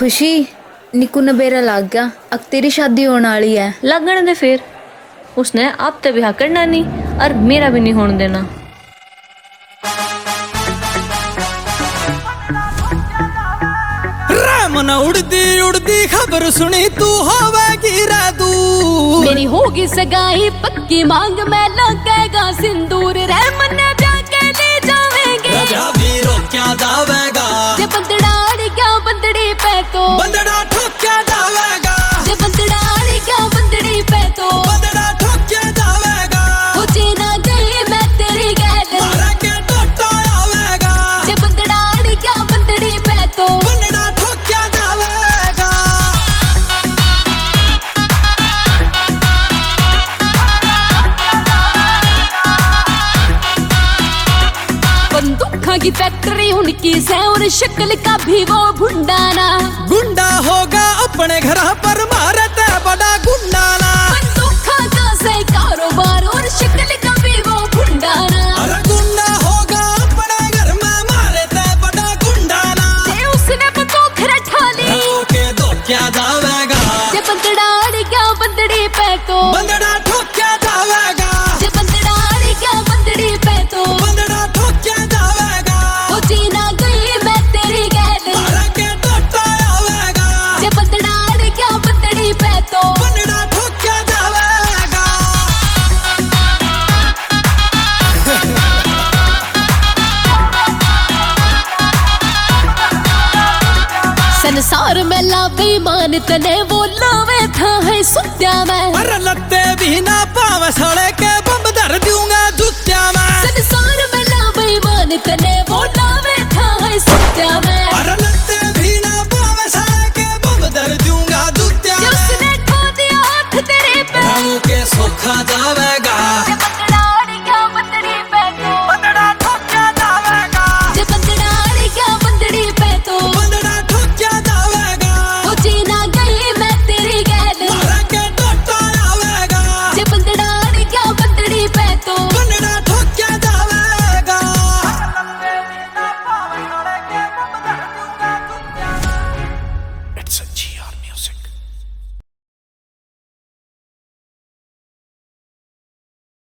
खुशी निकू नबेरा लग गया। अब तेरी शादी होने वाली है। लगन दे फिर, उसने आप तो ब्याह करना नहीं और मेरा भी नहीं होने देना। मन उड़दी उड़दी खबर सुनी तू होवेगी रादू। मेरी होगी सगाई पक्की मांग में लगेगा सिंदूर रे मन ब्याह के ले जावेंगे। भी रोक्या जावेगा जे बंदड़ा अड़ गया बंदड़ी पे तो बंदड़ा ठोक्या जावेगा। जे बंदड़ा अड़ गया बंदड़ी पे तो बंदड़ा ठोक्या जावेगा। हो जीना गई मैं तेरी गैल मारा के टोटा आवेगा। जे बंदड़ा अड़ गया बंदड़ी पे तो बंदड़ा ठोक्या जावेगा। बंदूकों की फैक्ट्री उनकी से और शक्ल का भी वो भुंडाना। गुंडा होगा अपने घर पर मारते बड़ा गुंडाना। बंदूकों का से कारोबार और शक्ल का भी वो भुंडाना। अरे गुंडा होगा अपने घर में मारते बड़ा गुंडाना। जे उसने बंदूक रखा ली के दो क्या जावेगा। जे बंदड़ा अड़ गया बंदड़ी पे तो बंदड़ा ठोक्या जावेगा। जे बंदड़ा अड़ गया बंदड़ी पे तो बंदड़ा ठोक्या जावेगा। हो जीना गई मैं तेरी गैल मारा के टोटा आवेगा। जे बंदड़ा अड़ गया बंदड़ी पे तो बंदड़ा ठोक्या जावेगा। संसार में लावे मान तने वो लावे था है सुत्या में। पर लत्ते भी ना पावे सड़े के बम धर दूंगा जुत्या में। संसार में लावे मान तने वो लावे था है सुत्या में।